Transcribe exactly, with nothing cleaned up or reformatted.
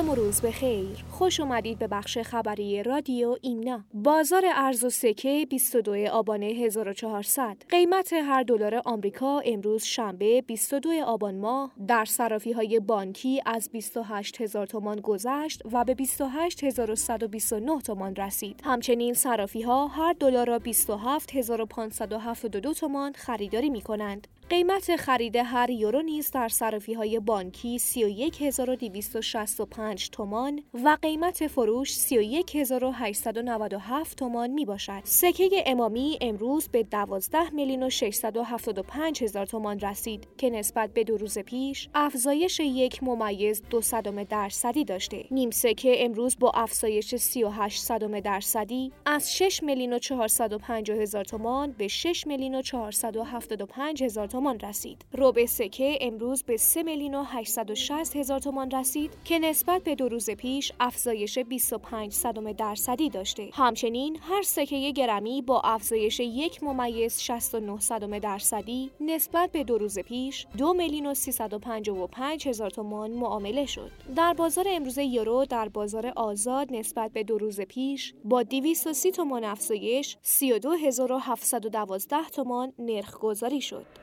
شب و روز بخیر. خوش اومدید به بخش خبری رادیو ایمنا. بازار ارز و سکه بیست و دو آبان هزار و چهارصد. قیمت هر دلار آمریکا امروز شنبه بیست و دو آبان ماه در صرافی‌های بانکی از بیست و هشت هزار تومان گذشت و به بیست و هشت هزار و صد و بیست و نه تومان رسید. همچنین صرافی‌ها هر دلار را بیست و هفت هزار و پانصد و هفتاد و دو تومان خریداری می‌کنند. قیمت خرید هر یورو نیز در صرافی‌های بانکی سی و یک هزار و دویست و شصت و پنج تومان و قیمت فروش سی و یک هزار و هشتصد و نود و هفت تومان می باشد. سکه امامی امروز به دوازده میلیون و ششصد و هفتاد و پنج هزار تومان رسید که نسبت به دو روز پیش افزایش یک ممیز دو صدم درصدی داشته. نیم سکه امروز با افزایش سی و هشت صدم درصدی از شش میلیون و چهارصد و پنجاه هزار تومان به شش میلیون و چهارصد و هفتاد و پنج هزار تومان رسید. ربع سکه امروز به سه میلیون و هشتصد و شصت هزار تومان رسید که نسبت به دو روز پیش افزایش بیست و پنج صدم درصدی داشته. همچنین هر سکه گرمی با افزایش یک ممیز شصت و نه صدم درصدی نسبت به دو روز پیش دو میلیون و سیصد و پنجاه و پنج هزار تومان معامله شد. در بازار امروز یورو در بازار آزاد نسبت به دو روز پیش با دویست و سی تومان افزایش سی و دو هزار و هفتصد و دوازده تومان نرخ گذاری شد.